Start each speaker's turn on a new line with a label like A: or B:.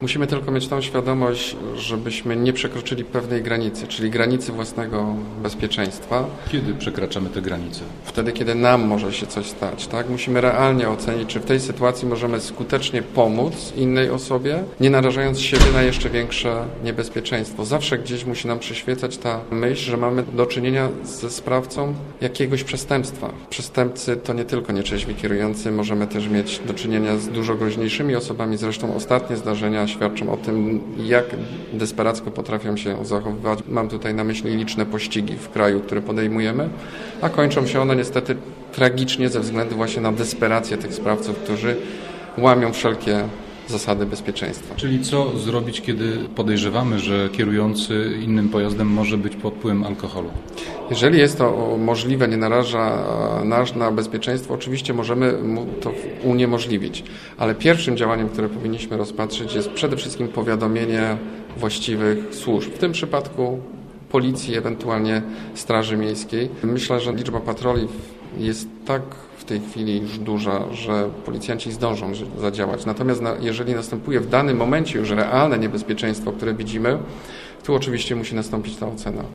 A: Musimy tylko mieć tą świadomość, żebyśmy nie przekroczyli pewnej granicy, czyli granicy własnego bezpieczeństwa.
B: Kiedy przekraczamy te granice?
A: Wtedy, kiedy nam może się coś stać, tak? Musimy realnie ocenić, czy w tej sytuacji możemy skutecznie pomóc innej osobie, nie narażając siebie na jeszcze większe niebezpieczeństwo. Zawsze gdzieś musi nam przyświecać ta myśl, że mamy do czynienia ze sprawcą jakiegoś przestępstwa. Przestępcy to nie tylko nietrzeźwi kierujący, możemy też mieć do czynienia z dużo groźniejszymi osobami. Zresztą ostatnie zdarzenia świadczą o tym, jak desperacko potrafią się zachowywać. Mam tutaj na myśli liczne pościgi w kraju, które podejmujemy, a kończą się one niestety tragicznie ze względu właśnie na desperację tych sprawców, którzy łamią wszelkie zasady bezpieczeństwa.
B: Czyli co zrobić, kiedy podejrzewamy, że kierujący innym pojazdem może być pod wpływem alkoholu?
A: Jeżeli jest to możliwe, nie naraża nas na bezpieczeństwo, oczywiście możemy mu to uniemożliwić. Ale pierwszym działaniem, które powinniśmy rozpatrzyć, jest przede wszystkim powiadomienie właściwych służb. W tym przypadku policji, ewentualnie Straży Miejskiej. Myślę, że liczba patroli jest tak w tej chwili już duża, że policjanci zdążą zadziałać. Natomiast jeżeli następuje w danym momencie już realne niebezpieczeństwo, które widzimy, tu oczywiście musi nastąpić ta ocena.